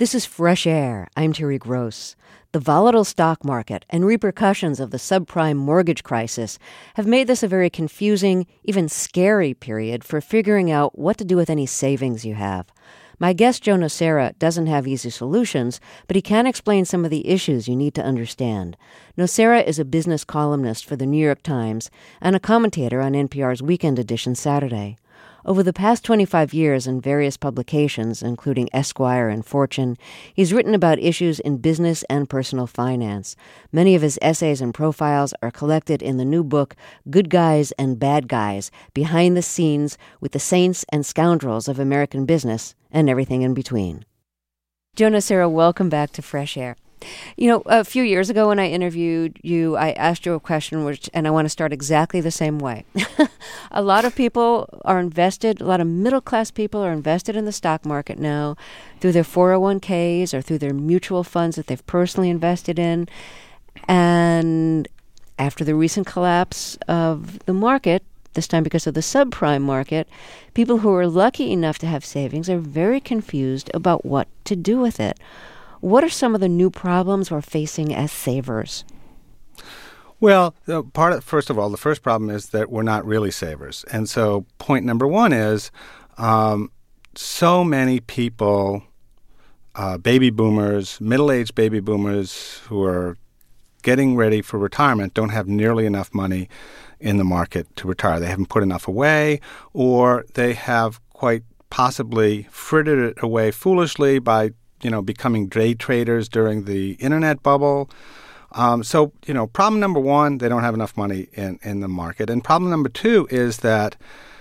This is Fresh Air. I'm Terry Gross. The volatile stock market and repercussions of the subprime mortgage crisis have made this a very confusing, even scary period for figuring out what to do with any savings you have. My guest, Joe Nocera, doesn't have easy solutions, but he can explain some of the issues you need to understand. Nocera is a business columnist for the New York Times and a commentator on NPR's Weekend Edition Saturday. Over the past 25 years in various publications, including Esquire and Fortune, he's written about issues in business and personal finance. Many of his essays and profiles are collected in the new book, Good Guys and Bad Guys, Behind the Scenes with the Saints and Scoundrels of American Business and Everything in Between. Joe Nocera, welcome back to Fresh Air. You know, a few years ago when I interviewed you, I asked you a question, and I want to start exactly the same way. A lot of people are invested, a lot of middle-class people are invested in the stock market now through their 401ks or through their mutual funds that they've personally invested in. And after the recent collapse of the market, this time because of the subprime market, people who are lucky enough to have savings are very confused about what to do with it. What are some of the new problems we're facing as savers? Well, first of all, the first problem is that we're not really savers. And so point number one is so many people, baby boomers, middle-aged baby boomers who are getting ready for retirement don't have nearly enough money in the market to retire. They haven't put enough away, or they have quite possibly frittered it away foolishly by becoming day traders during the internet bubble. So problem number one, they don't have enough money in the market. And problem number two is that,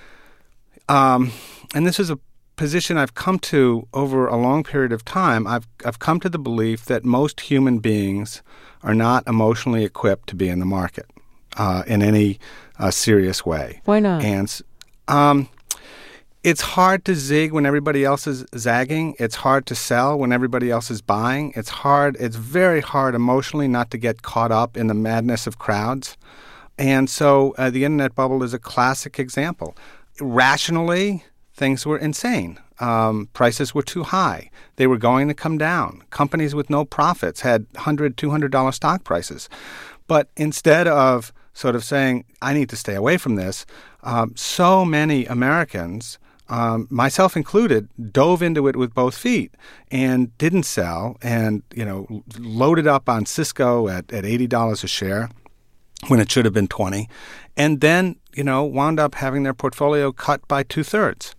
and this is a position I've come to over a long period of time, I've come to the belief that most human beings are not emotionally equipped to be in the market in any serious way. Why not? And it's hard to zig when everybody else is zagging. It's hard to sell when everybody else is buying. It's very hard emotionally not to get caught up in the madness of crowds. And so the internet bubble is a classic example. Rationally, things were insane. Prices were too high. They were going to come down. Companies with no profits had $100, $200 stock prices. But instead of sort of saying, I need to stay away from this, so many Americans, myself included, dove into it with both feet and didn't sell and, loaded up on Cisco at $80 a share when it should have been $20, and then, wound up having their portfolio cut by 2/3.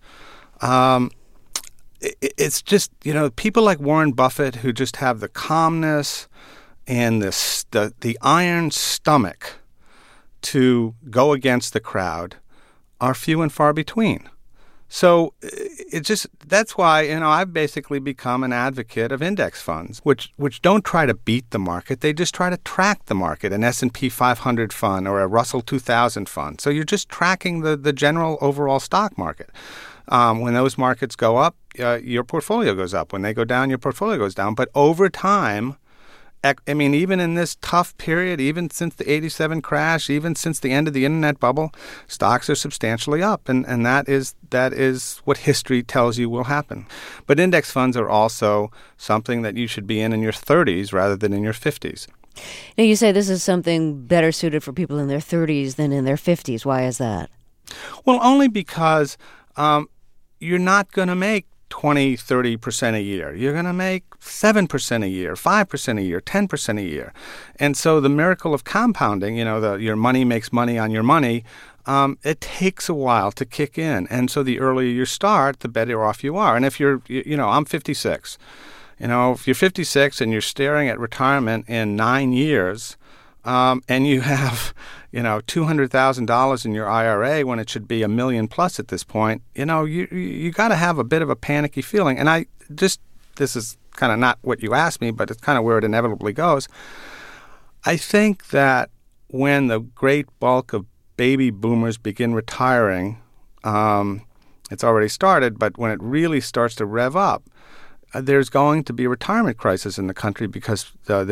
It's just, people like Warren Buffett who just have the calmness and the iron stomach to go against the crowd are few and far between. So that's why, I've basically become an advocate of index funds, which don't try to beat the market. They just try to track the market, an S&P 500 fund or a Russell 2000 fund. So you're just tracking the general overall stock market. When those markets go up, your portfolio goes up. When they go down, your portfolio goes down. But over time, even in this tough period, even since the 87 crash, even since the end of the internet bubble, stocks are substantially up. And that is what history tells you will happen. But index funds are also something that you should be in your 30s rather than in your 50s. Now, you say this is something better suited for people in their 30s than in their 50s. Why is that? Well, only because you're not going to make 20, 30% a year. You're going to make 7% a year, 5% a year, 10% a year. And so the miracle of compounding, your money makes money on your money, it takes a while to kick in. And so the earlier you start, the better off you are. And if I'm 56. If you're 56 and you're staring at retirement in 9 years, and you have, $200,000 in your IRA when it should be $1 million plus at this point, you got to have a bit of a panicky feeling. And this is kind of not what you asked me, but it's kind of where it inevitably goes. I think that when the great bulk of baby boomers begin retiring, it's already started, but when it really starts to rev up, there's going to be a retirement crisis in the country because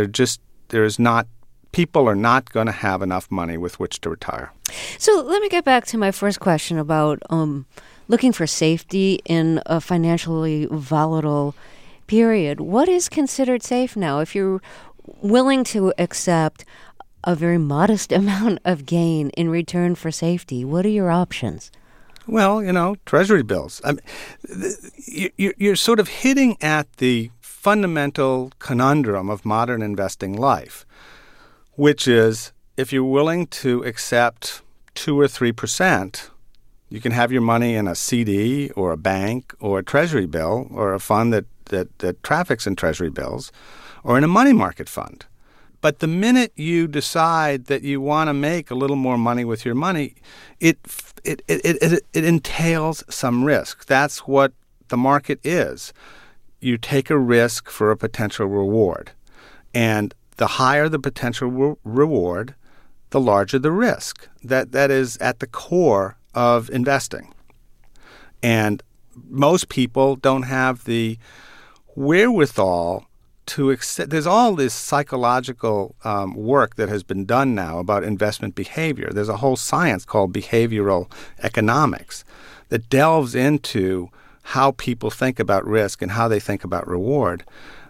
people are not going to have enough money with which to retire. So let me get back to my first question about looking for safety in a financially volatile period, what is considered safe now? If you're willing to accept a very modest amount of gain in return for safety, what are your options? Well, Treasury bills. I mean, you're sort of hitting at the fundamental conundrum of modern investing life, which is if you're willing to accept 2 or 3%, you can have your money in a CD or a bank or a Treasury bill or a fund that traffics in Treasury bills or in a money market fund. But the minute you decide that you want to make a little more money with your money, it entails some risk. That's what the market is. You take a risk for a potential reward. And the higher the potential reward, the larger the risk. That is at the core of investing. And most people don't have the wherewithal to accept. There's all this psychological work that has been done now about investment behavior. There's a whole science called behavioral economics that delves into how people think about risk and how they think about reward.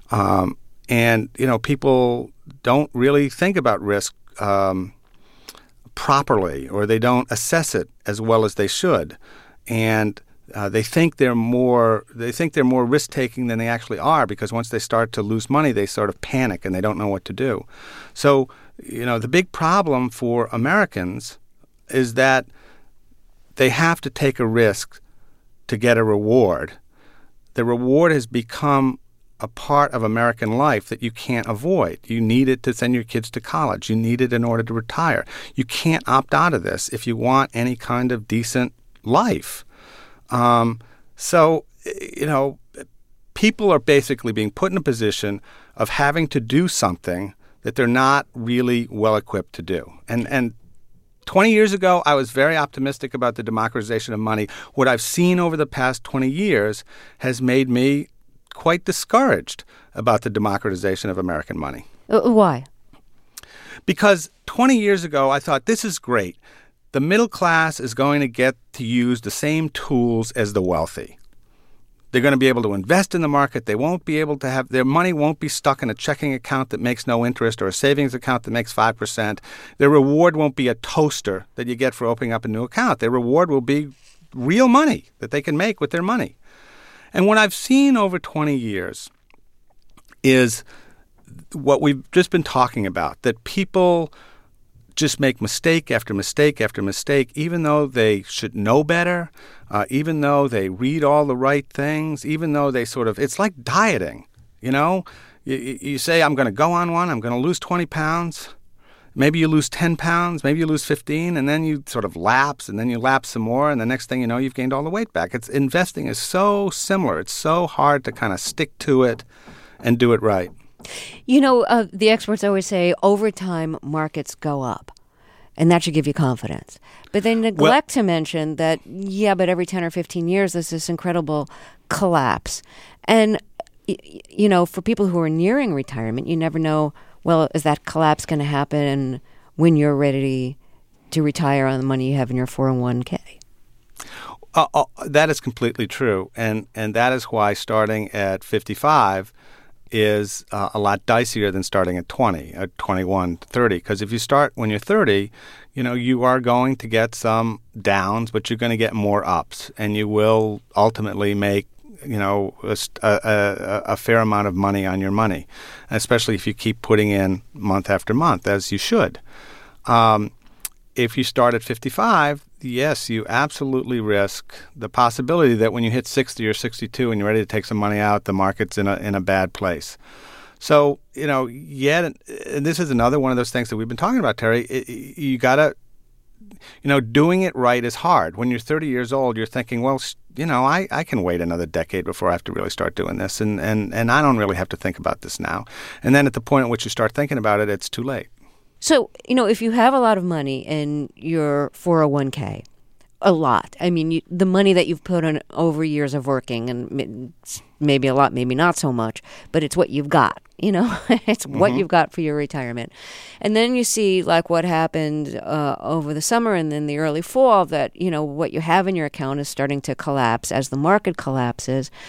People don't really think about risk properly, or they don't assess it as well as they should. And they think they're more risk-taking than they actually are, because once they start to lose money, they sort of panic and they don't know what to do. So, the big problem for Americans is that they have to take a risk to get a reward. The reward has become a part of American life that you can't avoid. You need it to send your kids to college. You need it in order to retire. You can't opt out of this if you want any kind of decent life. People are basically being put in a position of having to do something that they're not really well equipped to do. And 20 years ago, I was very optimistic about the democratization of money. What I've seen over the past 20 years has made me quite discouraged about the democratization of American money. Why? Because 20 years ago, I thought, this is great. The middle class is going to get to use the same tools as the wealthy. They're going to be able to invest in the market. They won't be able to have – their money won't be stuck in a checking account that makes no interest or a savings account that makes 5%. Their reward won't be a toaster that you get for opening up a new account. Their reward will be real money that they can make with their money. And what I've seen over 20 years is what we've just been talking about, that people – just make mistake after mistake after mistake, even though they should know better, even though they read all the right things, even though they it's like dieting, You say, I'm going to go on one, I'm going to lose 20 pounds. Maybe you lose 10 pounds, maybe you lose 15, and then you sort of lapse, and then you lapse some more, and the next thing you know, you've gained all the weight back. Investing is so similar. It's so hard to kind of stick to it and do it right. The experts always say over time markets go up, and that should give you confidence. But they neglect to mention that, but every 10 or 15 years there's this incredible collapse. And, for people who are nearing retirement, you never know, is that collapse going to happen when you're ready to retire on the money you have in your 401k? That is completely true. And that is why starting at 55 is a lot dicier than starting at 20, at 21, 30. Because if you start when you're 30, you are going to get some downs, but you're going to get more ups. And you will ultimately make, a fair amount of money on your money, especially if you keep putting in month after month, as you should. If you start at 55, yes, you absolutely risk the possibility that when you hit 60 or 62 and you're ready to take some money out, the market's in a bad place. So, and this is another one of those things that we've been talking about, Terry. You got to, doing it right is hard. When you're 30 years old, you're thinking, I can wait another decade before I have to really start doing this, and I don't really have to think about this now. And then at the point at which you start thinking about it, it's too late. So, if you have a lot of money in your 401k, a lot. I mean, the money that you've put in over years of working, and maybe a lot, maybe not so much, but it's what you've got, It's what you've got for your retirement. And then you see, like, what happened over the summer and then the early fall, that, what you have in your account is starting to collapse as the market collapses.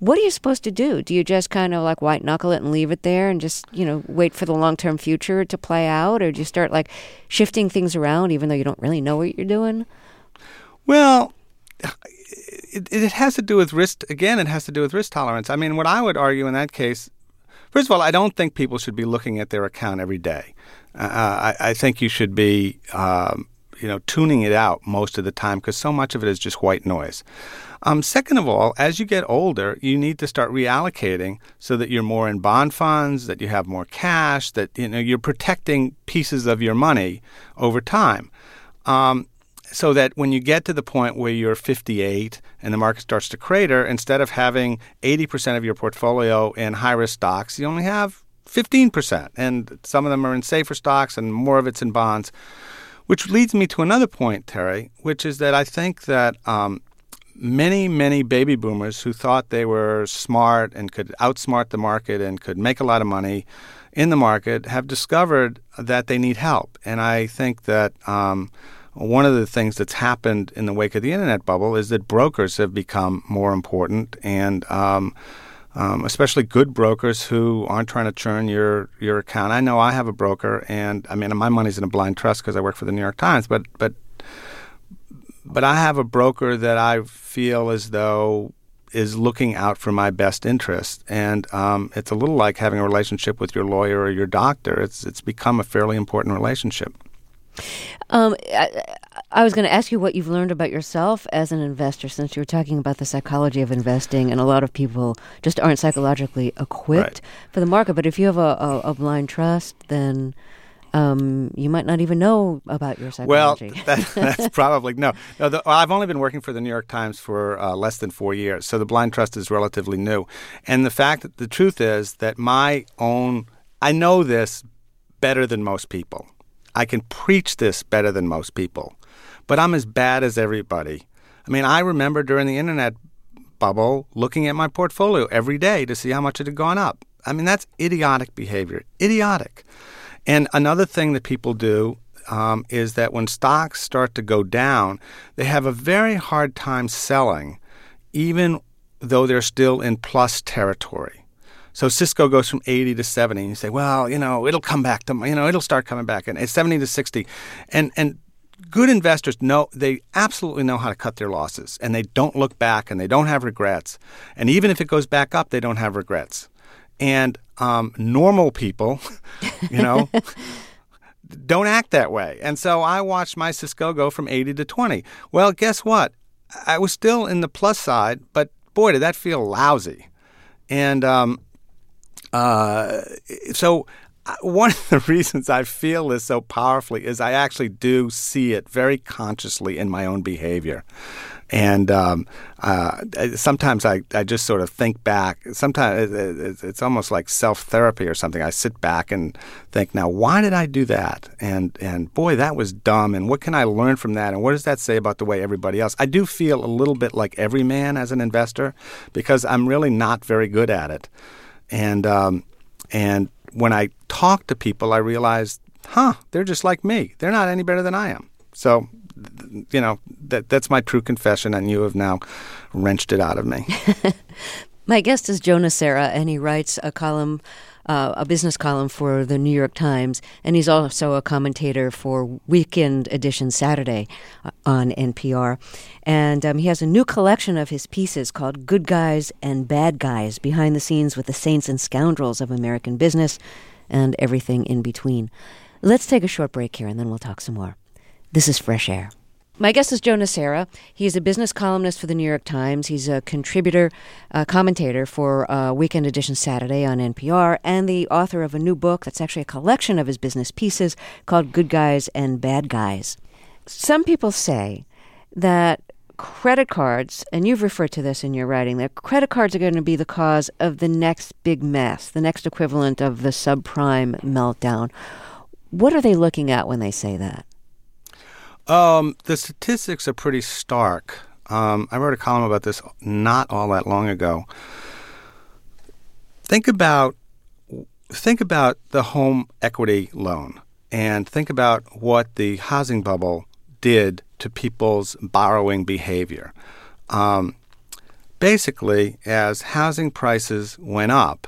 What are you supposed to do? Do you just kind of like white knuckle it and leave it there and just, wait for the long-term future to play out? Or do you start like shifting things around even though you don't really know what you're doing? Well, it has to do with risk. Again, it has to do with risk tolerance. I mean, what I would argue in that case, first of all, I don't think people should be looking at their account every day. I think you should be, tuning it out most of the time because so much of it is just white noise. Second of all, as you get older, you need to start reallocating so that you're more in bond funds, that you have more cash, that you're protecting pieces of your money over time. So that when you get to the point where you're 58 and the market starts to crater, instead of having 80% of your portfolio in high-risk stocks, you only have 15%. And some of them are in safer stocks and more of it's in bonds, which leads me to another point, Terry, which is that I think that many, many baby boomers who thought they were smart and could outsmart the market and could make a lot of money in the market have discovered that they need help. And I think that one of the things that's happened in the wake of the internet bubble is that brokers have become more important, and especially good brokers who aren't trying to churn your account. I know I have a broker, and I mean my money's in a blind trust because I work for the New York Times, but I have a broker that I feel as though is looking out for my best interest, and it's a little like having a relationship with your lawyer or your doctor. It's become a fairly important relationship. I was going to ask you what you've learned about yourself as an investor, since you were talking about the psychology of investing, and a lot of people just aren't psychologically equipped for the market. But if you have a blind trust, then you might not even know about your psychology. Well, that's probably no. I've only been working for the New York Times for less than 4 years, so the blind trust is relatively new. And the truth is that I know this better than most people. I can preach this better than most people, but I'm as bad as everybody. I mean, I remember during the internet bubble looking at my portfolio every day to see how much it had gone up. I mean, that's idiotic behavior. Idiotic. And another thing that people do is that when stocks start to go down, they have a very hard time selling, even though they're still in plus territory. So Cisco goes from 80 to 70, and you say, well, it'll come back to, it'll start coming back, and it's 70 to 60. And good investors they absolutely know how to cut their losses, and they don't look back, and they don't have regrets. And even if it goes back up, they don't have regrets. And normal people, don't act that way. And so I watched my Cisco go from 80 to 20. Well, guess what? I was still in the plus side, but boy, did that feel lousy. And so one of the reasons I feel this so powerfully is I actually do see it very consciously in my own behavior. And sometimes I just sort of think back. Sometimes it's almost like self-therapy or something. I sit back and think, now, why did I do that? And boy, that was dumb. And what can I learn from that? And what does that say about the way everybody else? I do feel a little bit like every man as an investor because I'm really not very good at it. And when I talk to people, I realize, they're just like me. They're not any better than I am. So, that's my true confession, and you have now wrenched it out of me. My guest is Joe Nocera, and he writes a business column for the New York Times, and he's also a commentator for Weekend Edition Saturday on NPR. And he has a new collection of his pieces called Good Guys and Bad Guys, behind the scenes with the saints and scoundrels of American business and everything in between. Let's take a short break here, and then we'll talk some more. This is Fresh Air. My guest is Joe Nocera. He's a business columnist for the New York Times. He's a contributor, commentator for Weekend Edition Saturday on NPR, and the author of a new book that's actually a collection of his business pieces called Good Guys and Bad Guys. Some people say that credit cards, and you've referred to this in your writing, that credit cards are going to be the cause of the next big mess, the next equivalent of the subprime meltdown. What are they looking at when they say that? The statistics are pretty stark. I wrote a column about this not all that long ago. Think about the home equity loan, and think about what the housing bubble did to people's borrowing behavior. basically, as housing prices went up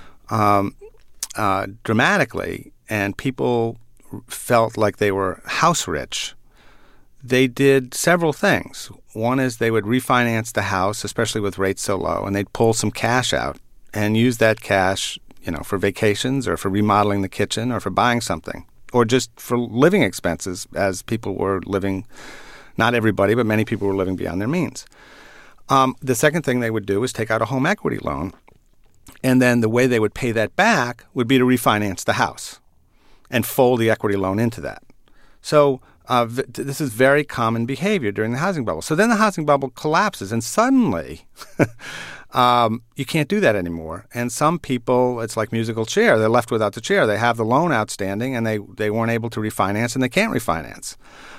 dramatically and people felt like they were house rich, they did several things. One is they would refinance the house, especially with rates so low, and they'd pull some cash out and use that cash, for vacations or for remodeling the kitchen or for buying something or just for living expenses as people were living, not everybody, but many people were living beyond their means. The second thing they would do is take out a home equity loan, and then the way they would pay that back would be to refinance the house and fold the equity loan into that. So this is very common behavior during the housing bubble. So then the housing bubble collapses, and suddenly you can't do that anymore. And some people, it's like musical chair. They're left without the chair. They have the loan outstanding, and they weren't able to refinance, and they can't refinance.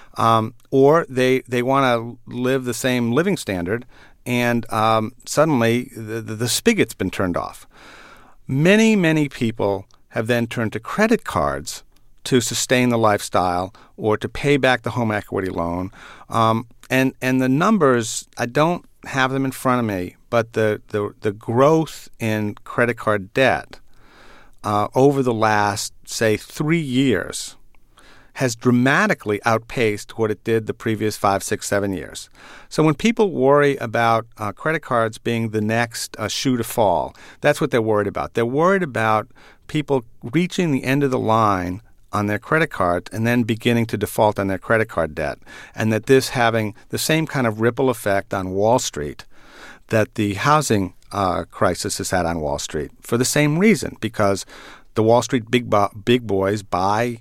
Or they want to live the same living standard, and suddenly the spigot's been turned off. Many, many people have then turned to credit cards to sustain the lifestyle or to pay back the home equity loan. And the numbers, I don't have them in front of me, but the growth in credit card debt over the last, say, 3 years has dramatically outpaced what it did the previous 5, 6, 7 years. So when people worry about credit cards being the next shoe to fall, that's what they're worried about. They're worried about people reaching the end of the line on their credit cards and then beginning to default on their credit card debt, and that this having the same kind of ripple effect on Wall Street that the housing crisis has had on Wall Street for the same reason, because the Wall Street big boys buy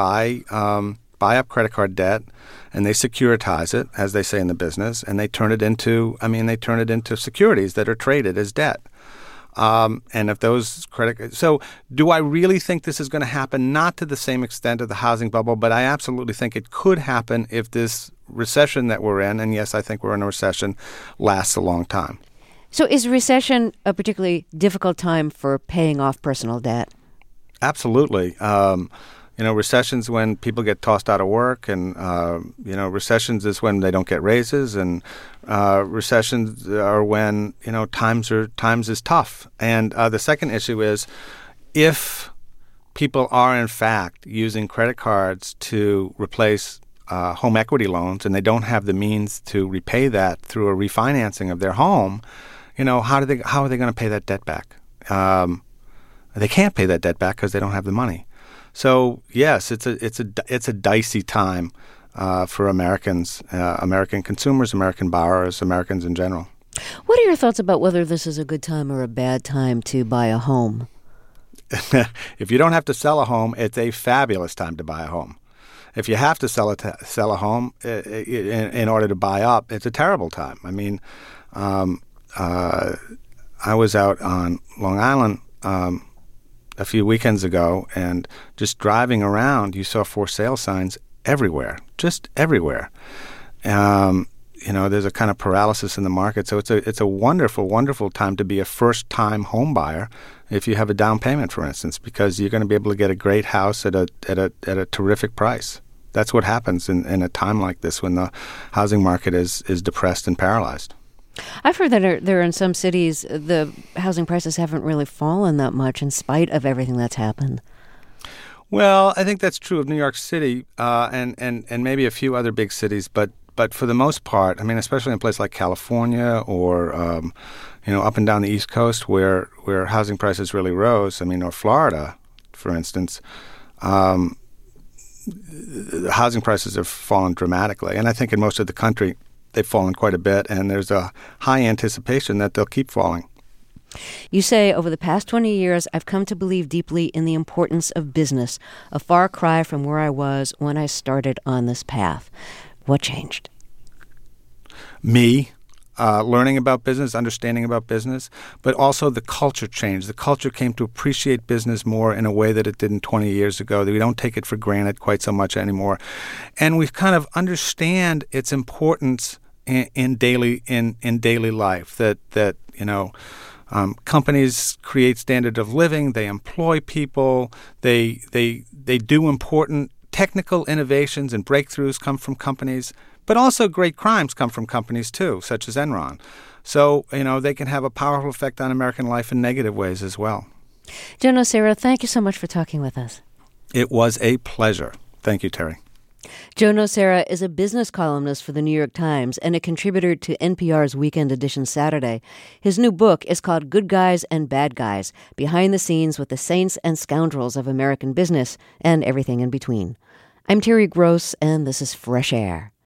up credit card debt, and they securitize it, as they say in the business, and they turn it into securities that are traded as debt. And if those so do I really think this is going to happen? Not to the same extent of the housing bubble, but I absolutely think it could happen if this recession that we're in, and yes, I think we're in a recession, lasts a long time. So is recession a particularly difficult time for paying off personal debt? Absolutely. Recessions when people get tossed out of work, and recessions is when they don't get raises, and recessions are when times is tough. And the second issue is if people are in fact using credit cards to replace home equity loans, and they don't have the means to repay that through a refinancing of their home, how are they going to pay that debt back? They can't pay that debt back because they don't have the money. So yes, it's a dicey time for Americans, American consumers, American borrowers, Americans in general. What are your thoughts about whether this is a good time or a bad time to buy a home? If you don't have to sell a home, it's a fabulous time to buy a home. If you have to sell a home in order to buy up, it's a terrible time. I mean, I was out on Long Island a few weekends ago, and just driving around, you saw for sale signs everywhere, just everywhere. There's a kind of paralysis in the market. So it's a wonderful, wonderful time to be a first-time home buyer if you have a down payment, for instance, because you're going to be able to get a great house at a terrific price. That's what happens in a time like this when the housing market is depressed and paralyzed. I've heard that there are in some cities the housing prices haven't really fallen that much in spite of everything that's happened. Well, I think that's true of New York City and maybe a few other big cities, but for the most part, I mean, especially in a place like California or up and down the East Coast where housing prices really rose, I mean, or Florida, for instance, the housing prices have fallen dramatically. And I think in most of the country, they've fallen quite a bit, and there's a high anticipation that they'll keep falling. You say, over the past 20 years, I've come to believe deeply in the importance of business, a far cry from where I was when I started on this path. What changed? Me, learning about business, understanding about business, but also the culture changed. The culture came to appreciate business more in a way that it didn't 20 years ago, that we don't take it for granted quite so much anymore. And we kind of understand its importance in daily life, that companies create standard of living, they employ people, they do important technical innovations and breakthroughs come from companies, but also great crimes come from companies too, such as Enron. So, they can have a powerful effect on American life in negative ways as well. Joe Nocera, thank you so much for talking with us. It was a pleasure. Thank you, Terry. Joe Nocera is a business columnist for the New York Times and a contributor to NPR's Weekend Edition Saturday. His new book is called Good Guys and Bad Guys, Behind the Scenes with the Saints and Scoundrels of American Business and Everything in Between. I'm Terry Gross, and this is Fresh Air.